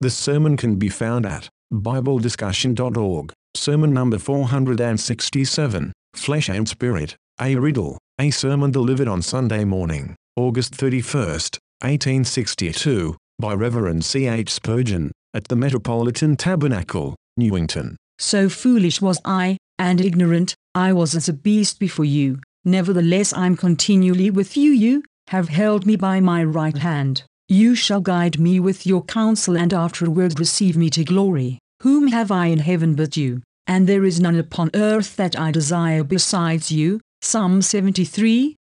The sermon can be found at BibleDiscussion.org. Sermon number 467, Flesh and Spirit, a Riddle, a sermon delivered on Sunday morning, August 31, 1862, by Reverend C. H. Spurgeon, at the Metropolitan Tabernacle, Newington. So foolish was I, and ignorant, I was as a beast before you. Nevertheless I'm continually with you. You have held me by my right hand. You shall guide me with your counsel, and afterward receive me to glory. Whom have I in heaven but you? And there is none upon earth that I desire besides you. Psalm 73,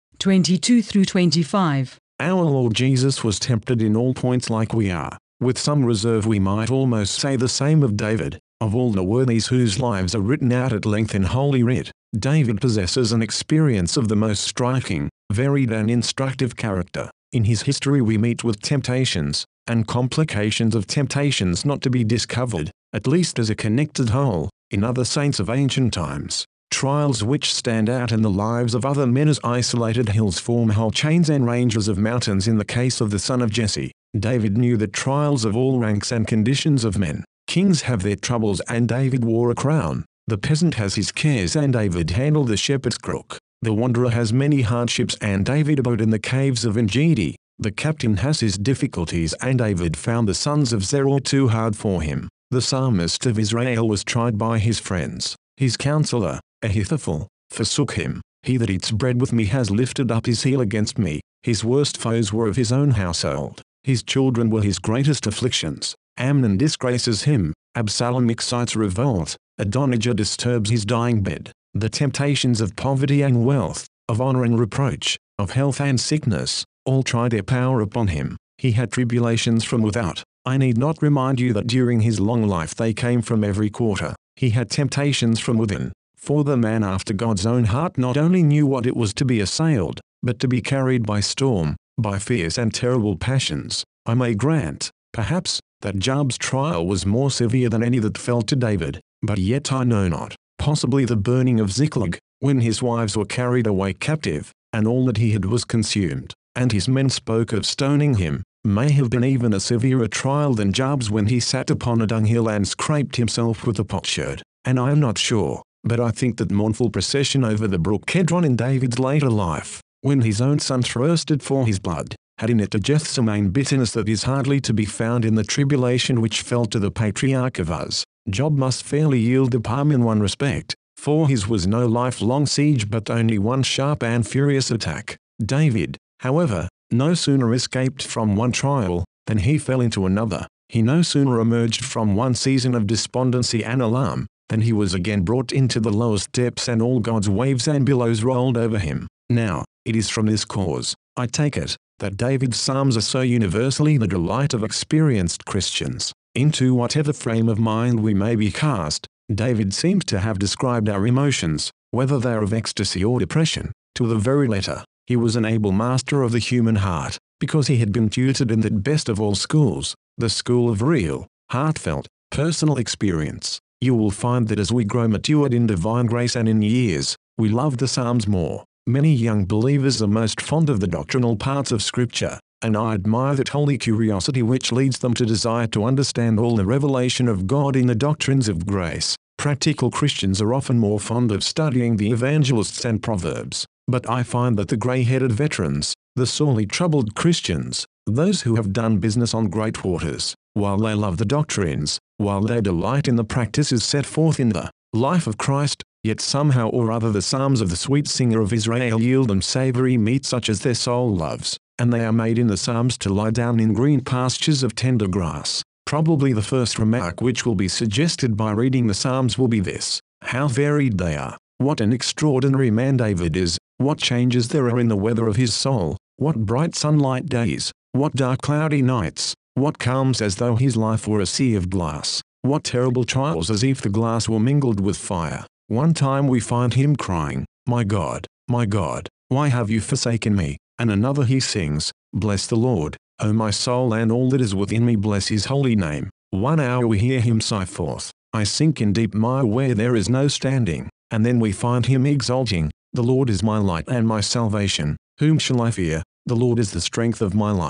22-25. Our Lord Jesus was tempted in all points like we are. With some reserve we might almost say the same of David. Of all the worthies whose lives are written out at length in Holy Writ, David possesses an experience of the most striking, varied and instructive character. In his history we meet with temptations, and complications of temptations not to be discovered, at least as a connected whole, in other saints of ancient times. Trials which stand out in the lives of other men as isolated hills form whole chains and ranges of mountains. In the case of the son of Jesse, David knew the trials of all ranks and conditions of men. Kings have their troubles and David wore a crown. The peasant has his cares and David handled the shepherd's crook. The wanderer has many hardships and David abode in the caves of Engedi. The captain has his difficulties and David found the sons of Zeror too hard for him. The psalmist of Israel was tried by his friends. His counselor, Ahithophel, forsook him. He that eats bread with me has lifted up his heel against me. His worst foes were of his own household. His children were his greatest afflictions. Amnon disgraces him. Absalom excites revolt. Adonijah disturbs his dying bed. The temptations of poverty and wealth, of honor and reproach, of health and sickness, all tried their power upon him. He had tribulations from without. I need not remind you that during his long life they came from every quarter. He had temptations from within. For the man after God's own heart not only knew what it was to be assailed, but to be carried by storm, by fierce and terrible passions. I may grant, perhaps, that Job's trial was more severe than any that fell to David, but yet I know not. Possibly the burning of Ziklag, when his wives were carried away captive, and all that he had was consumed, and his men spoke of stoning him, may have been even a severer trial than Job's when he sat upon a dunghill and scraped himself with a potsherd. And I am not sure, but I think that mournful procession over the brook Kedron in David's later life, when his own son thirsted for his blood, had in it a Gethsemane bitterness that is hardly to be found in the tribulation which fell to the patriarch of Uz. Job must fairly yield the palm in one respect, for his was no lifelong siege but only one sharp and furious attack. David, however, no sooner escaped from one trial, than he fell into another. He no sooner emerged from one season of despondency and alarm, than he was again brought into the lowest depths and all God's waves and billows rolled over him. Now, it is from this cause, I take it, that David's psalms are so universally the delight of experienced Christians. Into whatever frame of mind we may be cast, David seems to have described our emotions, whether they are of ecstasy or depression, to the very letter. He was an able master of the human heart, because he had been tutored in that best of all schools, the school of real, heartfelt, personal experience. You will find that as we grow matured in divine grace and in years, we love the Psalms more. Many young believers are most fond of the doctrinal parts of Scripture, and I admire that holy curiosity which leads them to desire to understand all the revelation of God in the doctrines of grace. Practical Christians are often more fond of studying the evangelists and proverbs, but I find that the grey-headed veterans, the sorely troubled Christians, those who have done business on great waters, while they love the doctrines, while they delight in the practices set forth in the life of Christ, yet somehow or other the psalms of the sweet singer of Israel yield them savory meat such as their soul loves, and they are made in the psalms to lie down in green pastures of tender grass. Probably the first remark which will be suggested by reading the psalms will be this: how varied they are. What an extraordinary man David is, what changes there are in the weather of his soul, what bright sunlight days, what dark cloudy nights, what calms as though his life were a sea of glass, what terrible trials as if the glass were mingled with fire. One time we find him crying, my God, why have you forsaken me? And another he sings, bless the Lord, O my soul, and all that is within me bless his holy name. 1 hour we hear him sigh forth, I sink in deep mire where there is no standing. And then we find him exulting, the Lord is my light and my salvation, whom shall I fear? The Lord is the strength of my life.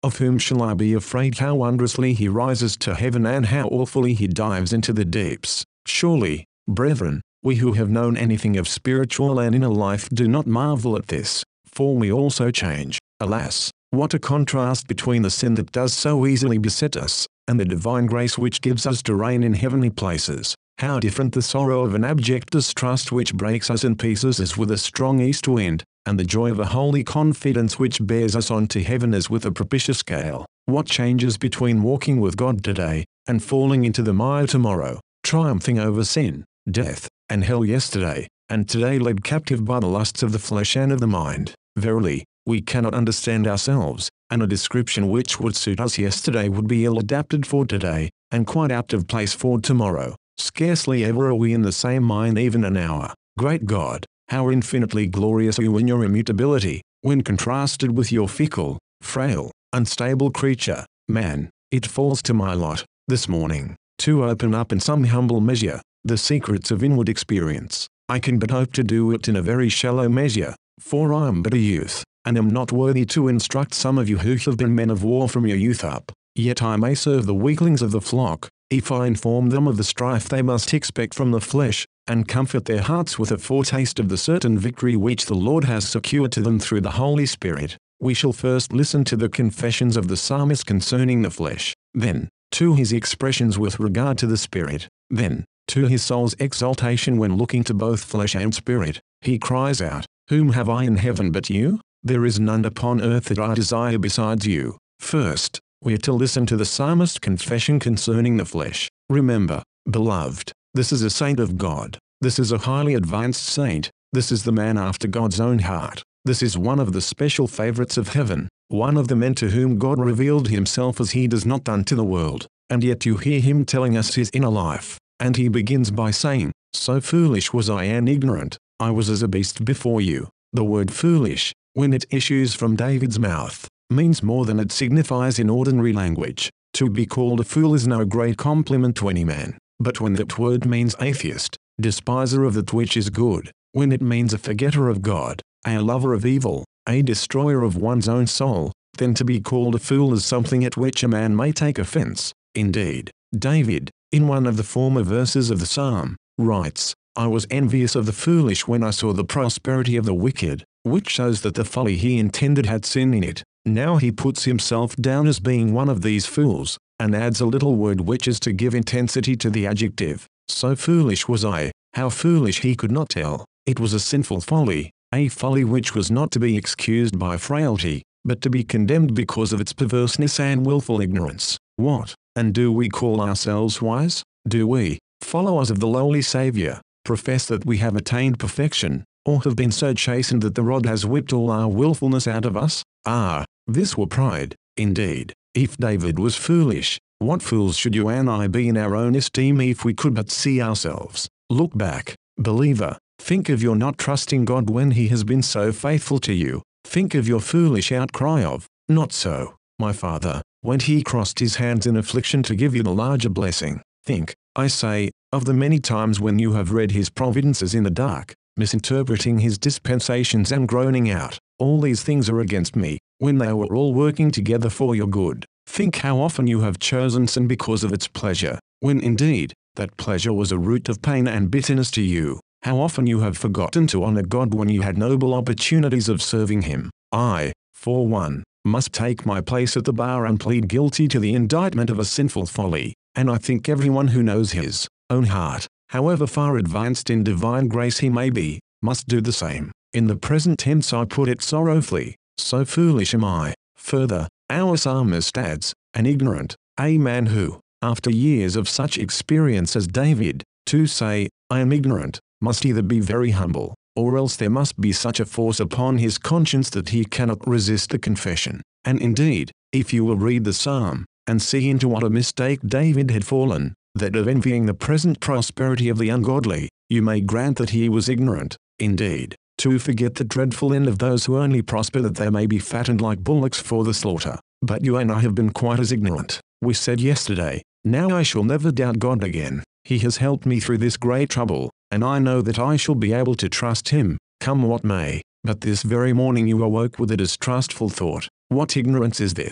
Of whom shall I be afraid? How wondrously he rises to heaven, and how awfully he dives into the deeps. Surely, brethren, we who have known anything of spiritual and inner life do not marvel at this, for we also change. Alas, what a contrast between the sin that does so easily beset us, and the divine grace which gives us to reign in heavenly places. How different the sorrow of an abject distrust which breaks us in pieces as with a strong east wind, and the joy of a holy confidence which bears us on to heaven as with a propitious gale. What changes between walking with God today, and falling into the mire tomorrow, triumphing over sin, death, and hell yesterday, and today led captive by the lusts of the flesh and of the mind. Verily, we cannot understand ourselves, and a description which would suit us yesterday would be ill adapted for today, and quite out of place for tomorrow. Scarcely ever are we in the same mind even an hour. Great God, how infinitely glorious are you in your immutability, when contrasted with your fickle, frail, unstable creature, man. It falls to my lot, this morning, to open up in some humble measure, the secrets of inward experience. I can but hope to do it in a very shallow measure, for I am but a youth, and am not worthy to instruct some of you who have been men of war from your youth up. Yet I may serve the weaklings of the flock, if I inform them of the strife they must expect from the flesh, and comfort their hearts with a foretaste of the certain victory which the Lord has secured to them through the Holy Spirit. We shall first listen to the confessions of the psalmist concerning the flesh, then, to his expressions with regard to the Spirit, then, to his soul's exaltation when looking to both flesh and spirit. He cries out, "Whom have I in heaven but you? There is none upon earth that I desire besides you." First, we are to listen to the psalmist's confession concerning the flesh. Remember, beloved, this is a saint of God. This is a highly advanced saint. This is the man after God's own heart. This is one of the special favorites of heaven, one of the men to whom God revealed himself as he does not unto the world. And yet you hear him telling us his inner life, and he begins by saying, "So foolish was I and ignorant, I was as a beast before you." The word foolish, when it issues from David's mouth, means more than it signifies in ordinary language. To be called a fool is no great compliment to any man, but when that word means atheist, despiser of that which is good, when it means a forgetter of God, a lover of evil, a destroyer of one's own soul, then to be called a fool is something at which a man may take offense. Indeed, David, in one of the former verses of the psalm, writes, "I was envious of the foolish when I saw the prosperity of the wicked," which shows that the folly he intended had sin in it. Now he puts himself down as being one of these fools, and adds a little word which is to give intensity to the adjective. So foolish was I. How foolish he could not tell. It was a sinful folly, a folly which was not to be excused by frailty, but to be condemned because of its perverseness and willful ignorance. What, and do we call ourselves wise? Do we, followers of the lowly Saviour, profess that we have attained perfection, or have been so chastened that the rod has whipped all our willfulness out of us? Ah, this were pride, indeed. If David was foolish, what fools should you and I be in our own esteem if we could but see ourselves? Look back, believer, think of your not trusting God when he has been so faithful to you. Think of your foolish outcry of, "Not so, my Father," when he crossed his hands in affliction to give you the larger blessing. Think, I say, of the many times when you have read his providences in the dark, misinterpreting his dispensations and groaning out, "All these things are against me," when they were all working together for your good. Think how often you have chosen sin because of its pleasure, when indeed, that pleasure was a root of pain and bitterness to you. How often you have forgotten to honor God when you had noble opportunities of serving him. I, for one, must take my place at the bar and plead guilty to the indictment of a sinful folly, and I think everyone who knows his own heart, however far advanced in divine grace he may be, must do the same. In the present tense I put it sorrowfully, so foolish am I. Further, our psalmist adds, an ignorant, a man who, after years of such experience as David, to say, "I am ignorant," must either be very humble, or else there must be such a force upon his conscience that he cannot resist the confession. And indeed, if you will read the psalm, and see into what a mistake David had fallen, that of envying the present prosperity of the ungodly, you may grant that he was ignorant, indeed, to forget the dreadful end of those who only prosper that they may be fattened like bullocks for the slaughter. But you and I have been quite as ignorant. We said yesterday, "Now I shall never doubt God again. He has helped me through this great trouble, and I know that I shall be able to trust him, come what may." But this very morning you awoke with a distrustful thought. What ignorance is this?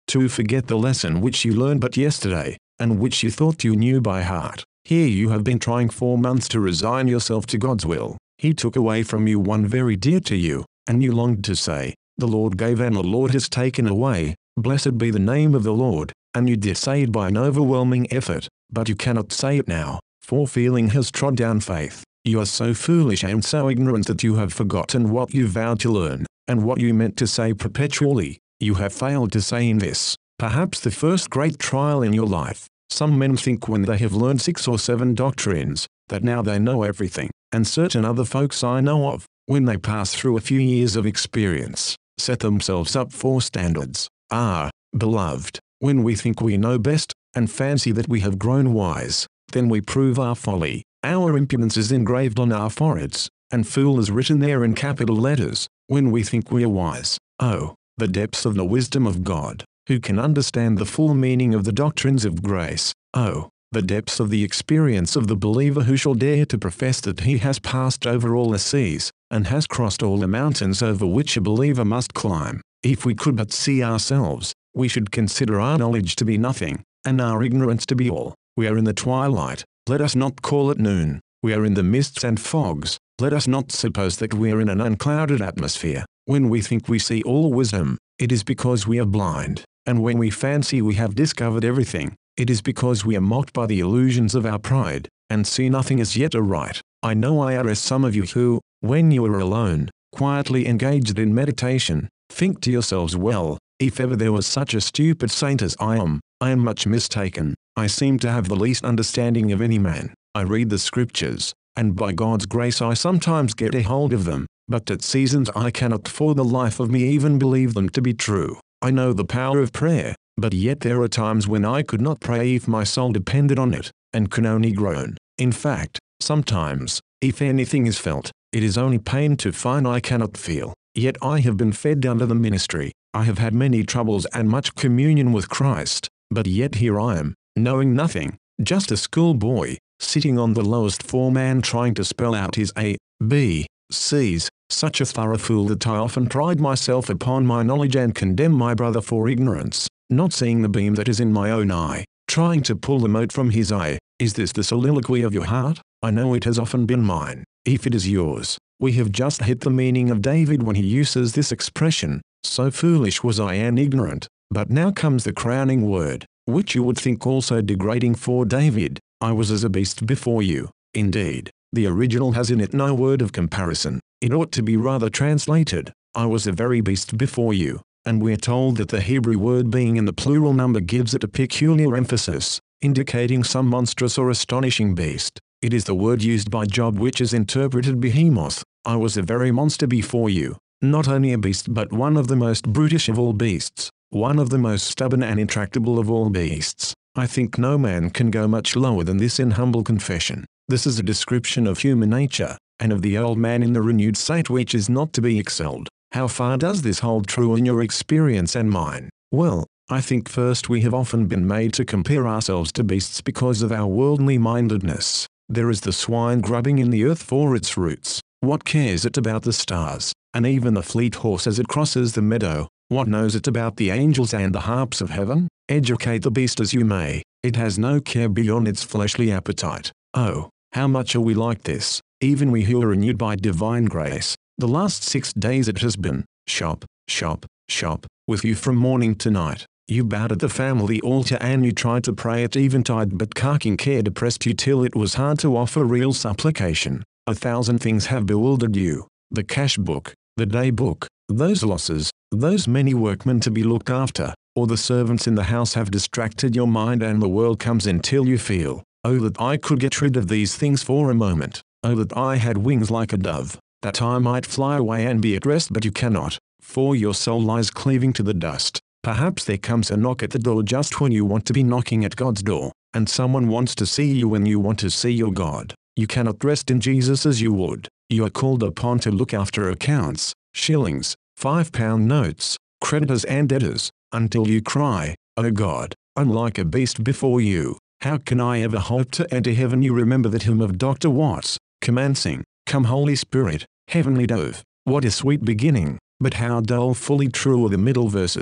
to forget the lesson which you learned but yesterday, and which you thought you knew by heart. Here you have been trying 4 months to resign yourself to God's will. He took away from you one very dear to you, and you longed to say, "The Lord gave and the Lord has taken away, blessed be the name of the Lord," and you did say it by an overwhelming effort, but you cannot say it now, for feeling has trod down faith. You are so foolish and so ignorant that you have forgotten what you vowed to learn, and what you meant to say perpetually. You have failed to say in this, perhaps the first great trial in your life. Some men think when they have learned 6 or 7 doctrines, that now they know everything, and certain other folks I know of, when they pass through a few years of experience, set themselves up for standards. Ah, beloved, when we think we know best, and fancy that we have grown wise, then we prove our folly. Our impudence is engraved on our foreheads, and fool is written there in capital letters, when we think we are wise. Oh, the depths of the wisdom of God! Who can understand the full meaning of the doctrines of grace? Oh, the depths of the experience of the believer who shall dare to profess that he has passed over all the seas, and has crossed all the mountains over which a believer must climb. If we could but see ourselves, we should consider our knowledge to be nothing, and our ignorance to be all. We are in the twilight, let us not call it noon. We are in the mists and fogs, let us not suppose that we are in an unclouded atmosphere. When we think we see all wisdom, it is because we are blind, and when we fancy we have discovered everything, it is because we are mocked by the illusions of our pride, and see nothing as yet aright. I know are some of you who, when you are alone, quietly engaged in meditation, think to yourselves, well, if ever there was such a stupid saint as I am much mistaken. I seem to have the least understanding of any man. I read the scriptures, and by God's grace I sometimes get a hold of them, but at seasons I cannot for the life of me even believe them to be true. I know the power of prayer, but yet there are times when I could not pray if my soul depended on it, and can only groan. In fact, sometimes, if anything is felt, it is only pain to find I cannot feel. Yet I have been fed under the ministry. I have had many troubles and much communion with Christ, but yet here I am, knowing nothing, just a schoolboy, sitting on the lowest form and trying to spell out his A, B, C's, such a thorough fool that I often pride myself upon my knowledge and condemn my brother for ignorance, not seeing the beam that is in my own eye, trying to pull the mote from his eye. Is this the soliloquy of your heart? I know it has often been mine. If it is yours, we have just hit the meaning of David when he uses this expression, so foolish was I and ignorant. But now comes the crowning word, which you would think also degrading for David. I was as a beast before you. Indeed, the original has in it no word of comparison. It ought to be rather translated, I was a very beast before you, and we're told that the Hebrew word being in the plural number gives it a peculiar emphasis, indicating some monstrous or astonishing beast. It is the word used by Job which is interpreted behemoth. I was a very monster before you, not only a beast but one of the most brutish of all beasts, one of the most stubborn and intractable of all beasts. I think no man can go much lower than this in humble confession. This is a description of human nature, and of the old man in the renewed state which is not to be excelled. How far does this hold true in your experience and mine? Well, I think first we have often been made to compare ourselves to beasts because of our worldly mindedness. There is the swine grubbing in the earth for its roots. What cares it about the stars, and even the fleet horse as it crosses the meadow? What knows it about the angels and the harps of heaven? Educate the beast as you may, it has no care beyond its fleshly appetite. Oh, how much are we like this, even we who are renewed by divine grace. The last 6 days it has been, shop, shop, shop, with you from morning to night. You bowed at the family altar and you tried to pray at eventide, but carking care depressed you till it was hard to offer real supplication. 1,000 things have bewildered you, the cash book, the day book, those losses, those many workmen to be looked after, or the servants in the house have distracted your mind, and the world comes in till you feel, oh that I could get rid of these things for a moment, oh that I had wings like a dove, that I might fly away and be at rest, but you cannot, for your soul lies cleaving to the dust. Perhaps there comes a knock at the door just when you want to be knocking at God's door, and someone wants to see you when you want to see your God. You cannot rest in Jesus as you would. You are called upon to look after accounts, shillings, £5 notes, creditors and debtors, until you cry, "Oh God, I'm like a beast before you. How can I ever hope to enter heaven?" You remember that hymn of Dr. Watts, commencing, "Come Holy Spirit, heavenly dove." What a sweet beginning, but how dolefully true are the middle verses.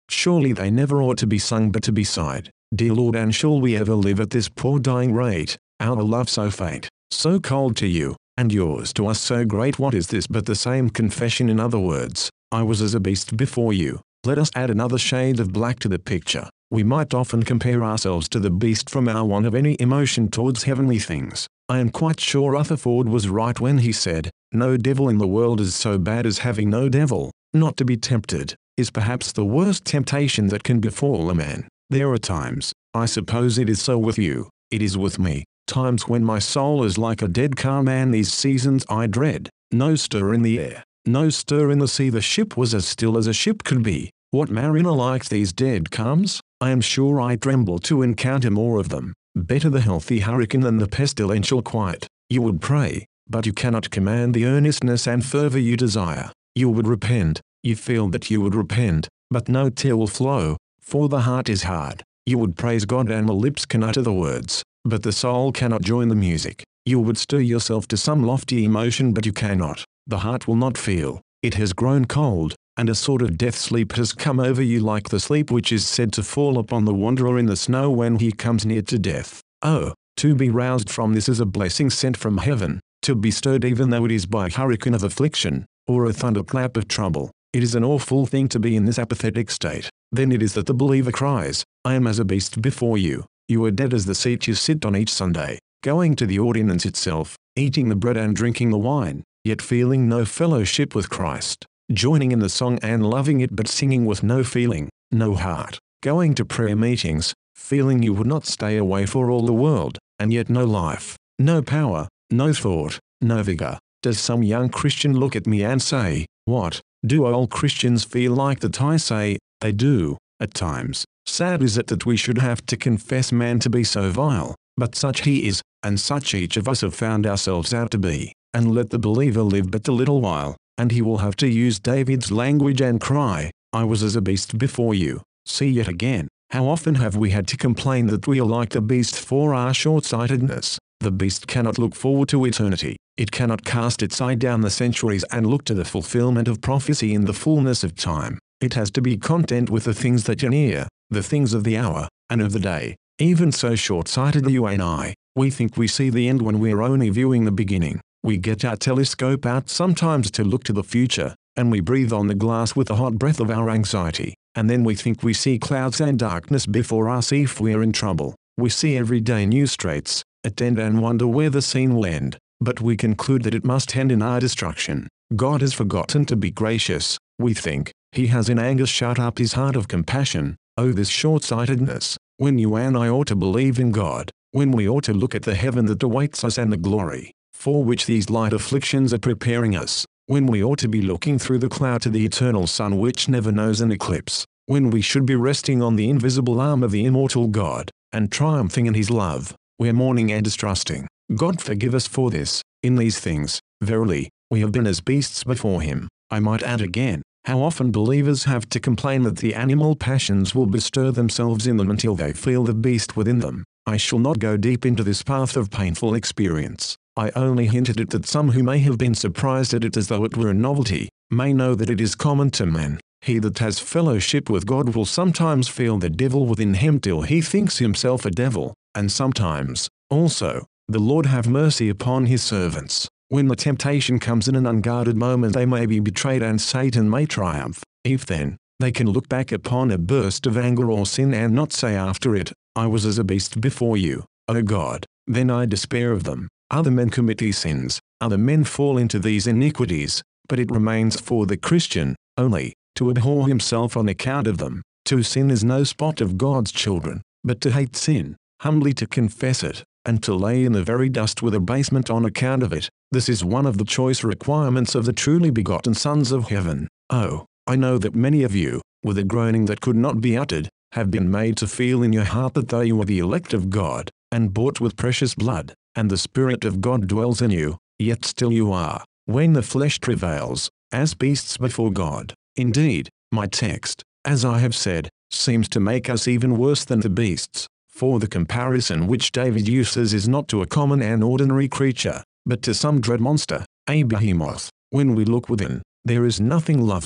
Surely they never ought to be sung but to be sighed. Dear Lord, and shall we ever live at this poor dying rate, our love so faint, so cold to you, and yours to us so great? What is this but the same confession? In other words, I was as a beast before you. Let us add another shade of black to the picture. We might often compare ourselves to the beast from our want of any emotion towards heavenly things. I am quite sure Rutherford was right when he said, no devil in the world is so bad as having no devil. Not to be tempted is perhaps the worst temptation that can befall a man. There are times, I suppose it is so with you, it is with me, times when my soul is like a dead calm, and these seasons I dread. No stir in the air, no stir in the sea. The ship was as still as a ship could be. What mariner likes these dead calms? I am sure I tremble to encounter more of them. Better the healthy hurricane than the pestilential quiet. You would pray, but you cannot command the earnestness and fervor you desire. You would repent, you feel that you would repent, but no tear will flow, for the heart is hard. You would praise God and the lips can utter the words, but the soul cannot join the music. You would stir yourself to some lofty emotion, but you cannot. The heart will not feel. It has grown cold, and a sort of death sleep has come over you, like the sleep which is said to fall upon the wanderer in the snow when he comes near to death. Oh, to be roused from this is a blessing sent from heaven. To be stirred even though it is by a hurricane of affliction, or a thunderclap of trouble. It is an awful thing to be in this apathetic state. Then it is that the believer cries, I am as a beast before you. You are dead as the seat you sit on each Sunday, going to the ordinance itself, eating the bread and drinking the wine, yet feeling no fellowship with Christ, joining in the song and loving it but singing with no feeling, no heart, going to prayer meetings, feeling you would not stay away for all the world, and yet no life, no power, no thought, no vigor. Does some young Christian look at me and say, what, do all Christians feel like that? I say, they do, at times. Sad is it that we should have to confess man to be so vile, but such he is, and such each of us have found ourselves out to be. And let the believer live but a little while, and he will have to use David's language and cry, I was as a beast before you. See yet again, how often have we had to complain that we are like the beast for our short-sightedness. The beast cannot look forward to eternity. It cannot cast its eye down the centuries and look to the fulfillment of prophecy in the fullness of time. It has to be content with the things that are near, the things of the hour, and of the day. Even so short-sighted you and I, we think we see the end when we're only viewing the beginning. We get our telescope out sometimes to look to the future, and we breathe on the glass with the hot breath of our anxiety, and then we think we see clouds and darkness before us if we're in trouble. We see everyday new straits, attend and wonder where the scene will end, but we conclude that it must end in our destruction. God has forgotten to be gracious, we think. He has in anger shut up his heart of compassion. Oh, this short-sightedness, when you and I ought to believe in God, when we ought to look at the heaven that awaits us and the glory for which these light afflictions are preparing us, when we ought to be looking through the cloud to the eternal sun which never knows an eclipse, when we should be resting on the invisible arm of the immortal God, and triumphing in his love, we're mourning and distrusting. God forgive us for this. In these things, verily, we have been as beasts before him. I might add again, how often believers have to complain that the animal passions will bestir themselves in them until they feel the beast within them. I shall not go deep into this path of painful experience. I only hinted at that some who may have been surprised at it as though it were a novelty, may know that it is common to man. He that has fellowship with God will sometimes feel the devil within him till he thinks himself a devil, and sometimes, also, the Lord have mercy upon his servants. When the temptation comes in an unguarded moment, they may be betrayed and Satan may triumph. If then, they can look back upon a burst of anger or sin and not say after it, I was as a beast before you, O God, then I despair of them. Other men commit these sins, other men fall into these iniquities, but it remains for the Christian, only, to abhor himself on account of them. To sin is no spot of God's children, but to hate sin, humbly to confess it, and to lay in the very dust with abasement on account of it. This is one of the choice requirements of the truly begotten sons of heaven. Oh, I know that many of you, with a groaning that could not be uttered, have been made to feel in your heart that though you are the elect of God, and bought with precious blood, and the Spirit of God dwells in you, yet still you are, when the flesh prevails, as beasts before God. Indeed, my text, as I have said, seems to make us even worse than the beasts, for the comparison which David uses is not to a common and ordinary creature, but to some dread monster, a behemoth. When we look within, there is nothing lovely,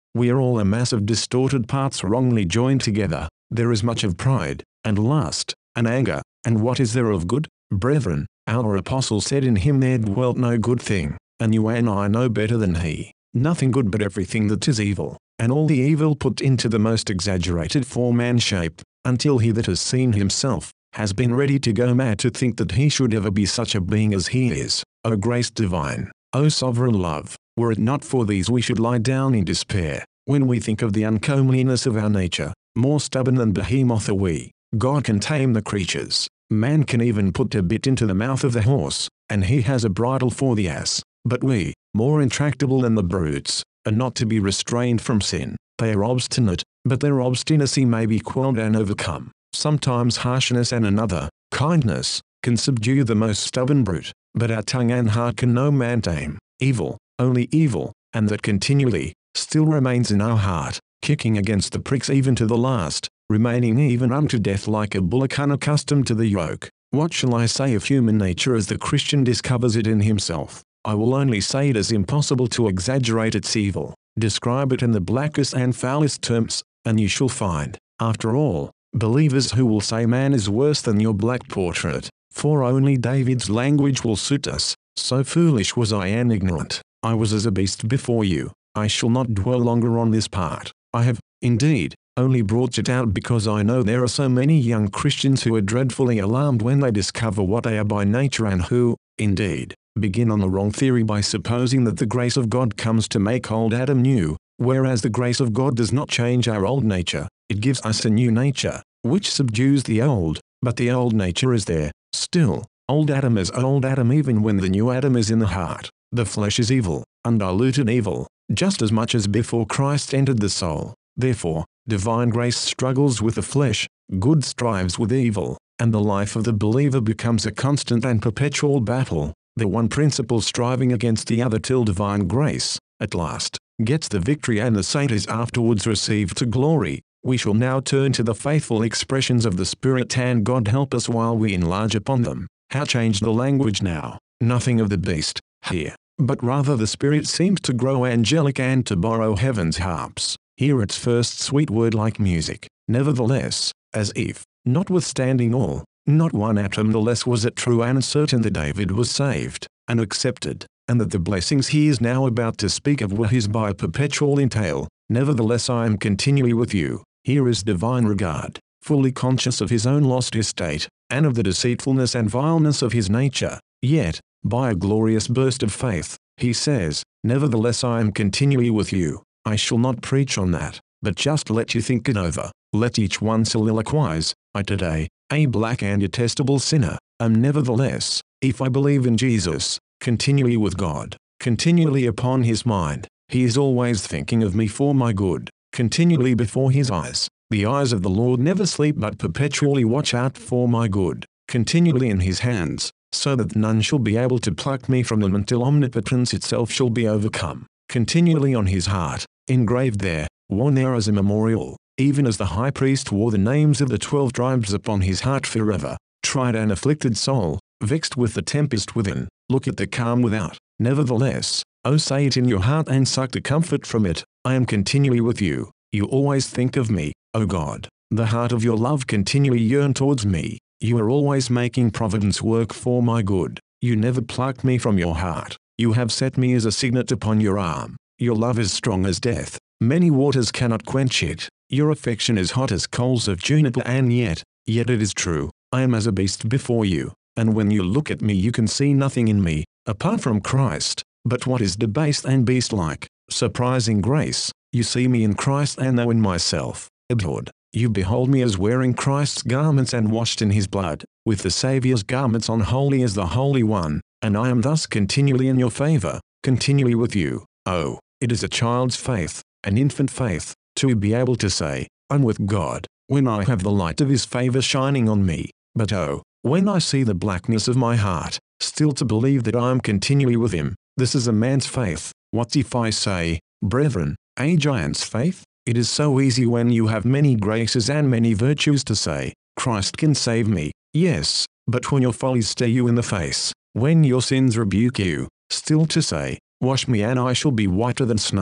We are all a mass of distorted parts wrongly joined together. There is much of pride, and lust, and anger, and what is there of good? Brethren, our apostle said in him there dwelt no good thing, and you and I know better than he. Nothing good but everything that is evil, and all the evil put into the most exaggerated form and shape, until he that has seen himself, has been ready to go mad to think that he should ever be such a being as he is. O grace divine, O sovereign love, were it not for these we should lie down in despair. When we think of the uncomeliness of our nature, more stubborn than behemoth are we. God can tame the creatures. Man can even put a bit into the mouth of the horse, and he has a bridle for the ass. But we, more intractable than the brutes, are not to be restrained from sin. They are obstinate, but their obstinacy may be quelled and overcome. Sometimes harshness and another, kindness, can subdue the most stubborn brute, but our tongue and heart can no man tame. Evil, only evil, and that continually, still remains in our heart, kicking against the pricks even to the last, remaining even unto death like a bullock unaccustomed to the yoke. What shall I say of human nature as the Christian discovers it in himself? I will only say it is impossible to exaggerate its evil. Describe it in the blackest and foulest terms, and you shall find, after all, believers who will say man is worse than your black portrait, for only David's language will suit us. So foolish was I and ignorant. I was as a beast before you. I shall not dwell longer on this part. I have, indeed, only brought it out because I know there are so many young Christians who are dreadfully alarmed when they discover what they are by nature and who, indeed, begin on the wrong theory by supposing that the grace of God comes to make old Adam new, whereas the grace of God does not change our old nature. It gives us a new nature, which subdues the old, but the old nature is there, still. Old Adam is old Adam even when the new Adam is in the heart. The flesh is evil, undiluted evil, just as much as before Christ entered the soul. Therefore, divine grace struggles with the flesh, good strives with evil, and the life of the believer becomes a constant and perpetual battle, the one principle striving against the other till divine grace, at last, gets the victory and the saint is afterwards received to glory. We shall now turn to the faithful expressions of the Spirit, and God help us while we enlarge upon them. How changed the language now! Nothing of the beast, here, but rather the Spirit seems to grow angelic and to borrow heaven's harps. Hear its first sweet word like music. Nevertheless, as if, notwithstanding all, not one atom the less was it true and certain that David was saved, and accepted, and that the blessings he is now about to speak of were his by perpetual entail. Nevertheless I am continually with you. Here is divine regard, fully conscious of his own lost estate, and of the deceitfulness and vileness of his nature. Yet, by a glorious burst of faith, he says, nevertheless I am continually with you. I shall not preach on that, but just let you think it over. Let each one soliloquize, I today, a black and detestable sinner, am nevertheless, if I believe in Jesus, continually with God, continually upon his mind. He is always thinking of me for my good, continually before his eyes. The eyes of the Lord never sleep but perpetually watch out for my good, continually in his hands, so that none shall be able to pluck me from them until omnipotence itself shall be overcome. Continually on his heart, engraved there, worn there as a memorial, even as the high priest wore the names of the 12 tribes upon his heart forever. Tried and afflicted soul, vexed with the tempest within, look at the calm without. Nevertheless, O say it in your heart and suck the comfort from it, I am continually with you. You always think of me, O God. The heart of your love continually yearn towards me. You are always making providence work for my good. You never pluck me from your heart. You have set me as a signet upon your arm. Your love is strong as death. Many waters cannot quench it. Your affection is hot as coals of juniper, and yet it is true, I am as a beast before you, and when you look at me you can see nothing in me, apart from Christ, but what is debased and beast-like. Surprising grace, you see me in Christ and though in myself, abhorred, you behold me as wearing Christ's garments and washed in his blood, with the Saviour's garments on holy as the Holy One, and I am thus continually in your favor, continually with you. Oh, it is a child's faith, an infant faith, to be able to say, I'm with God, when I have the light of his favor shining on me. But oh, when I see the blackness of my heart, still to believe that I am continually with him. This is a man's faith. What if I say, brethren, a giant's faith? It is so easy when you have many graces and many virtues to say, Christ can save me. Yes, but when your follies stare you in the face, when your sins rebuke you, still to say, wash me and I shall be whiter than snow.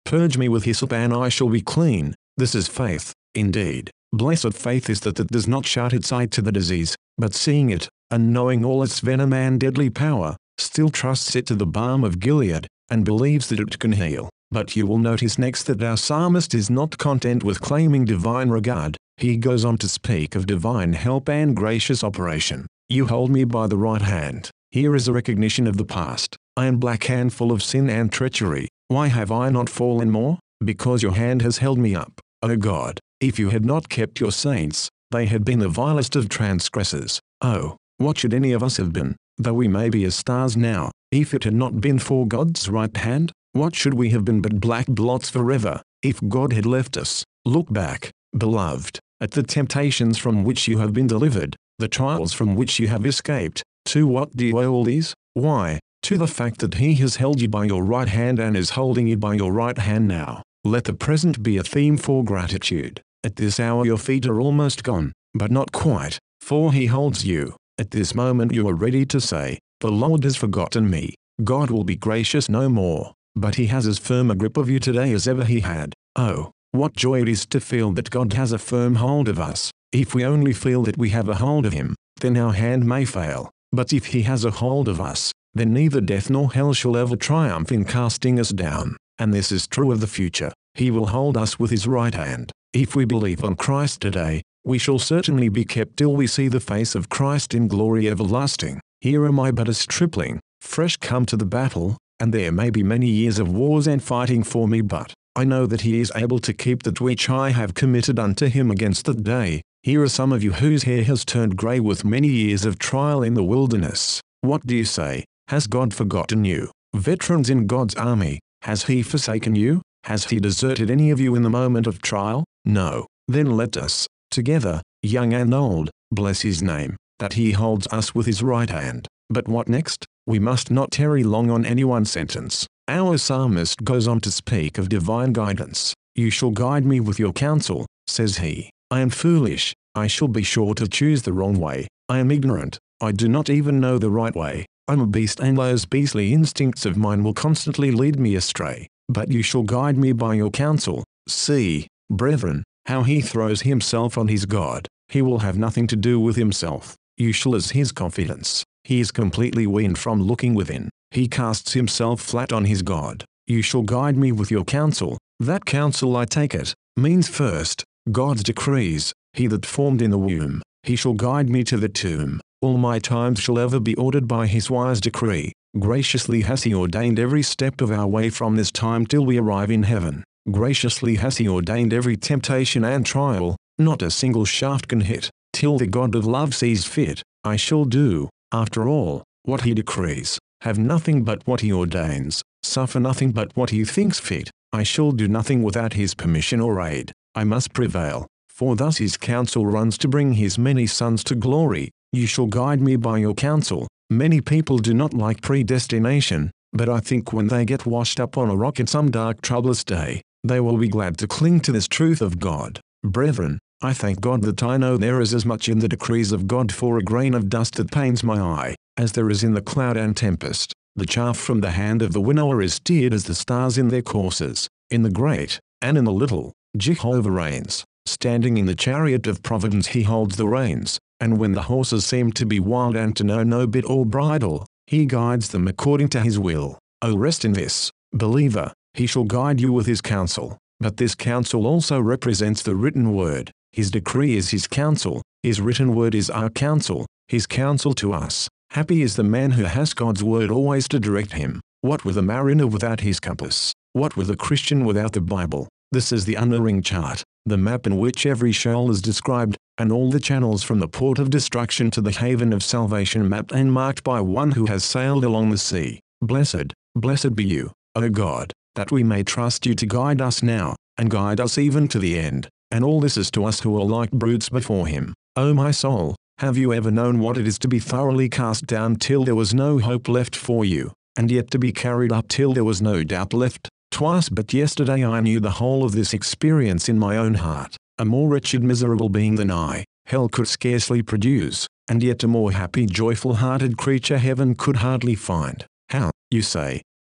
Purge me with hyssop and I shall be clean. This is faith, indeed. Blessed faith is that does not shut its eye to the disease, but seeing it, and knowing all its venom and deadly power, still trusts it to the balm of Gilead, and believes that it can heal. But you will notice next that our psalmist is not content with claiming divine regard. He goes on to speak of divine help and gracious operation. You hold me by the right hand. Here is a recognition of the past. I am black and full of sin and treachery. Why have I not fallen more? Because your hand has held me up, O God. If you had not kept your saints, they had been the vilest of transgressors. Oh, what should any of us have been, though we may be as stars now, if it had not been for God's right hand? What should we have been but black blots forever, if God had left us? Look back, beloved, at the temptations from which you have been delivered, the trials from which you have escaped. To what do you owe all these? Why, to the fact that He has held you by your right hand and is holding you by your right hand now. Let the present be a theme for gratitude. At this hour your feet are almost gone, but not quite, for He holds you. At this moment you are ready to say, "The Lord has forgotten me." God will be gracious no more, but He has as firm a grip of you today as ever He had. Oh, what joy it is to feel that God has a firm hold of us. If we only feel that we have a hold of Him, then our hand may fail, but if He has a hold of us, then neither death nor hell shall ever triumph in casting us down. And this is true of the future. He will hold us with His right hand. If we believe on Christ today, we shall certainly be kept till we see the face of Christ in glory everlasting. Here am I but a stripling, fresh come to the battle, and there may be many years of wars and fighting for me, but I know that He is able to keep that which I have committed unto Him against that day. Here are some of you whose hair has turned grey with many years of trial in the wilderness. What do you say? Has God forgotten you? Veterans in God's army, has He forsaken you? Has He deserted any of you in the moment of trial? No. Then let us, together, young and old, bless His name, that He holds us with His right hand. But what next? We must not tarry long on any one sentence. Our psalmist goes on to speak of divine guidance. You shall guide me with your counsel, says he. I am foolish, I shall be sure to choose the wrong way. I am ignorant, I do not even know the right way. I'm a beast and those beastly instincts of mine will constantly lead me astray. But you shall guide me by your counsel. See, brethren, how he throws himself on his God. He will have nothing to do with himself. You shall as his confidence. He is completely weaned from looking within. He casts himself flat on his God. You shall guide me with your counsel. That counsel, I take it, means first, God's decrees. He that formed in the womb, he shall guide me to the tomb. All my times shall ever be ordered by his wise decree. Graciously has he ordained every step of our way from this time till we arrive in heaven. Graciously has he ordained every temptation and trial, not a single shaft can hit, till the God of love sees fit. I shall do, after all, what he decrees, have nothing but what he ordains, suffer nothing but what he thinks fit. I shall do nothing without his permission or aid. I must prevail, for thus his counsel runs to bring his many sons to glory. You shall guide me by your counsel. Many people do not like predestination, but I think when they get washed up on a rock in some dark troublous day, they will be glad to cling to this truth of God. Brethren, I thank God that I know there is as much in the decrees of God for a grain of dust that pains my eye, as there is in the cloud and tempest. The chaff from the hand of the winnower is steered as the stars in their courses. In the great, and in the little, Jehovah reigns. Standing in the chariot of providence he holds the reins, and when the horses seem to be wild and to know no bit or bridle, he guides them according to his will. O rest in this, believer, he shall guide you with his counsel. But this counsel also represents the written word. His decree is his counsel, his written word is our counsel, his counsel to us. Happy is the man who has God's word always to direct him. What with a mariner without his compass? What with a Christian without the Bible? This is the unerring chart, the map in which every shoal is described, and all the channels from the port of destruction to the haven of salvation mapped and marked by one who has sailed along the sea. Blessed, blessed be you, O God, that we may trust you to guide us now, and guide us even to the end. And all this is to us who are like brutes before him. O my soul, have you ever known what it is to be thoroughly cast down till there was no hope left for you, and yet to be carried up till there was no doubt left? Twice but yesterday I knew the whole of this experience in my own heart. A more wretched miserable being than I, hell could scarcely produce, and yet a more happy joyful-hearted creature heaven could hardly find. How, you say,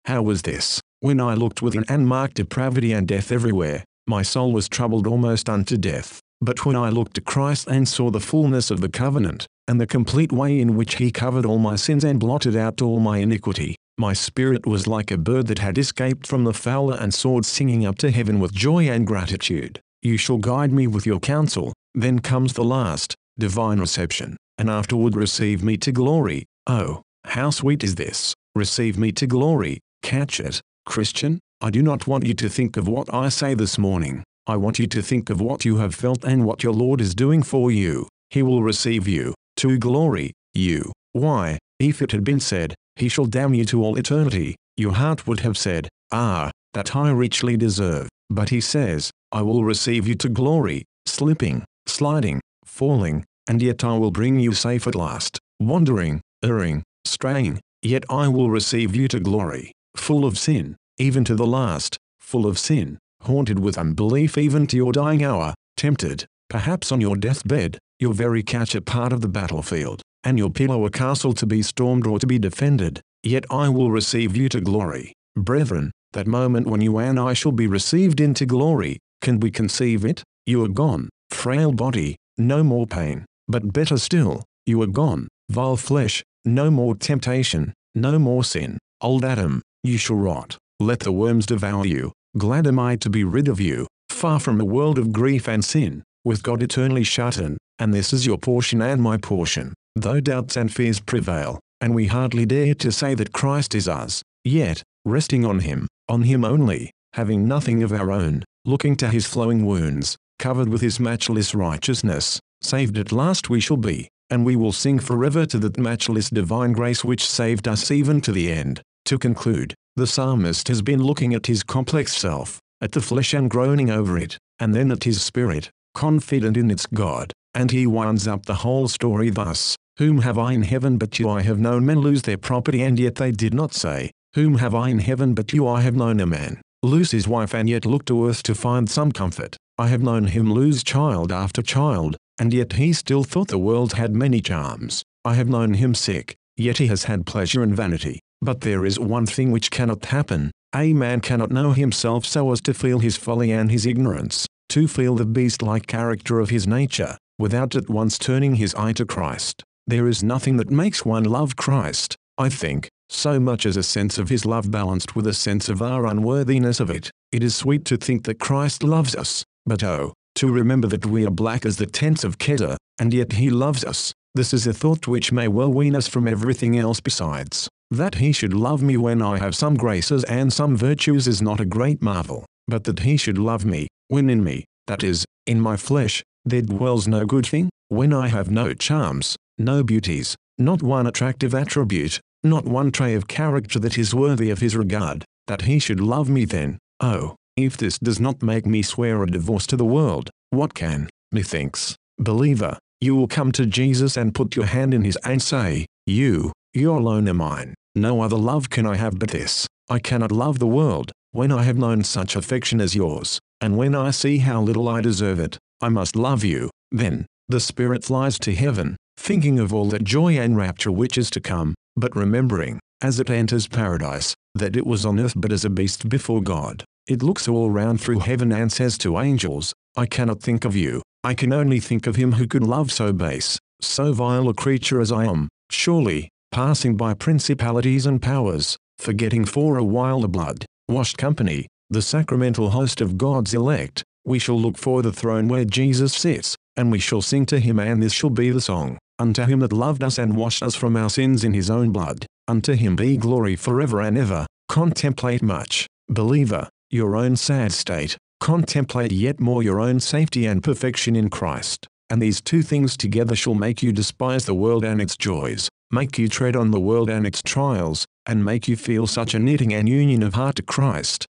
How was this? When I looked within and marked depravity and death everywhere, my soul was troubled almost unto death. But when I looked to Christ and saw the fullness of the covenant, and the complete way in which he covered all my sins and blotted out all my iniquity, my spirit was like a bird that had escaped from the fowler and soared singing up to heaven with joy and gratitude. You shall guide me with your counsel. Then comes the last, divine reception, and afterward receive me to glory. Oh, how sweet is this! Receive me to glory. Catch it, Christian. I do not want you to think of what I say this morning. I want you to think of what you have felt and what your Lord is doing for you. He will receive you to glory. You. Why, if it had been said, he shall damn you to all eternity, your heart would have said, ah, that I richly deserve. But he says, I will receive you to glory, slipping, sliding, falling, and yet I will bring you safe at last, wandering, erring, straying, yet I will receive you to glory, full of sin, even to the last, full of sin, haunted with unbelief even to your dying hour, tempted, perhaps on your deathbed, your very couch a part of the battlefield, and your pillow a castle to be stormed or to be defended, yet I will receive you to glory. Brethren, that moment when you and I shall be received into glory, can we conceive it? You are gone, frail body, no more pain, but better still, you are gone, vile flesh, no more temptation, no more sin. Old Adam, you shall rot, let the worms devour you. Glad am I to be rid of you, far from a world of grief and sin, with God eternally shut in, and this is your portion and my portion. Though doubts and fears prevail, and we hardly dare to say that Christ is us, yet, resting on him only, having nothing of our own, looking to his flowing wounds, covered with his matchless righteousness, saved at last we shall be, and we will sing forever to that matchless divine grace which saved us even to the end. To conclude, the psalmist has been looking at his complex self, at the flesh and groaning over it, and then at his spirit, confident in its God, and he winds up the whole story thus, whom have I in heaven but you? I have known men lose their property and yet they did not say, whom have I in heaven but you? I have known a man lose his wife and yet look to earth to find some comfort. I have known him lose child after child, and yet he still thought the world had many charms. I have known him sick, yet he has had pleasure and vanity. But there is one thing which cannot happen. A man cannot know himself so as to feel his folly and his ignorance, to feel the beast-like character of his nature, without at once turning his eye to Christ. There is nothing that makes one love Christ, I think, so much as a sense of his love balanced with a sense of our unworthiness of it. It is sweet to think that Christ loves us, but oh, to remember that we are black as the tents of Kedar, and yet he loves us. This is a thought which may well wean us from everything else besides. That he should love me when I have some graces and some virtues is not a great marvel, but that he should love me, when in me, that is, in my flesh, there dwells no good thing, when I have no charms, no beauties, not one attractive attribute, not one trait of character that is worthy of his regard, that he should love me then, oh, if this does not make me swear a divorce to the world, what can? Methinks, believer, you will come to Jesus and put your hand in his and say, you alone are mine. No other love can I have but this. I cannot love the world, when I have known such affection as yours, and when I see how little I deserve it, I must love you. Then, the spirit flies to heaven, thinking of all that joy and rapture which is to come, but remembering, as it enters paradise, that it was on earth but as a beast before God. It looks all round through heaven and says to angels, I cannot think of you, I can only think of him who could love so base, so vile a creature as I am. Surely, passing by principalities and powers, forgetting for a while the blood-washed company, the sacramental host of God's elect, we shall look for the throne where Jesus sits, and we shall sing to him, and this shall be the song. Unto him that loved us and washed us from our sins in his own blood, unto him be glory forever and ever. Contemplate much, believer, your own sad state, contemplate yet more your own safety and perfection in Christ, and these two things together shall make you despise the world and its joys, make you tread on the world and its trials, and make you feel such a knitting and union of heart to Christ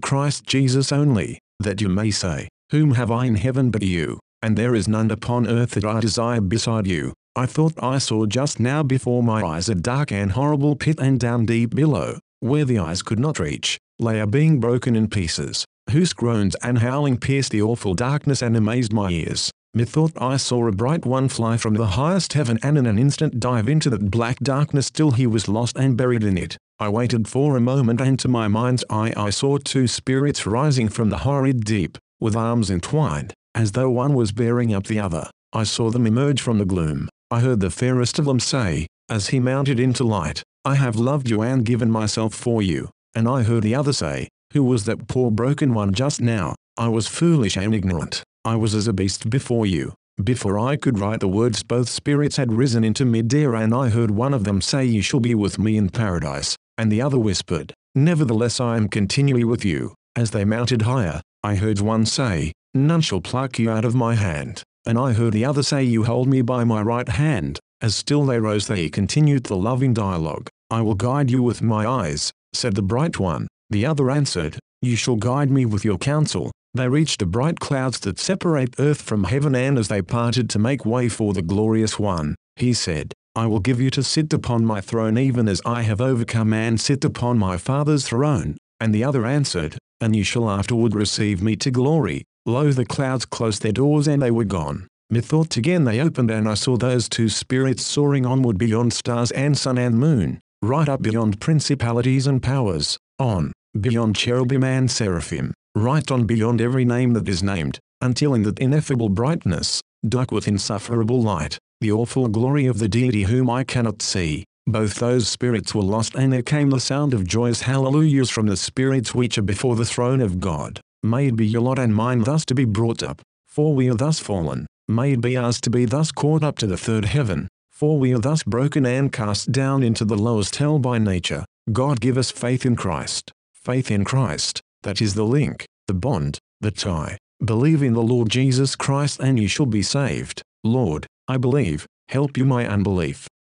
Jesus only, that you may say, whom have I in heaven but you, and there is none upon earth that I desire beside you. I thought I saw just now before my eyes a dark and horrible pit, and down deep below, where the eyes could not reach, lay a being broken in pieces, whose groans and howling pierced the awful darkness and amazed my ears. Methought I saw a bright one fly from the highest heaven and in an instant dive into that black darkness till he was lost and buried in it. I waited for a moment, and to my mind's eye I saw two spirits rising from the horrid deep, with arms entwined, as though one was bearing up the other. I saw them emerge from the gloom. I heard the fairest of them say, as he mounted into light, "I have loved you and given myself for you." And I heard the other say, "Who was that poor broken one just now? I was foolish and ignorant. I was as a beast before you." Before I could write the words, both spirits had risen into mid-air, and I heard one of them say, "You shall be with me in paradise." And the other whispered, "Nevertheless I am continually with you." As they mounted higher, I heard one say, "None shall pluck you out of my hand." And I heard the other say, "You hold me by my right hand." As still they rose, they continued the loving dialogue. "I will guide you with my eyes," said the bright one. The other answered, "You shall guide me with your counsel." They reached the bright clouds that separate earth from heaven, and as they parted to make way for the glorious one, he said, "I will give you to sit upon my throne, even as I have overcome and sit upon my Father's throne." And the other answered, "And you shall afterward receive me to glory." Lo, the clouds closed their doors and they were gone. Methought again they opened, and I saw those two spirits soaring onward beyond stars and sun and moon, right up beyond principalities and powers, on, beyond cherubim and seraphim, right on beyond every name that is named, until in that ineffable brightness, dark with insufferable light, the awful glory of the deity whom I cannot see, both those spirits were lost, and there came the sound of joyous hallelujahs from the spirits which are before the throne of God. May it be your lot and mine thus to be brought up, for we are thus fallen. May it be ours to be thus caught up to the third heaven, for we are thus broken and cast down into the lowest hell by nature. God give us faith in Christ. Faith in Christ, that is the link, the bond, the tie. Believe in the Lord Jesus Christ and you shall be saved. Lord, I believe, help you my unbelief.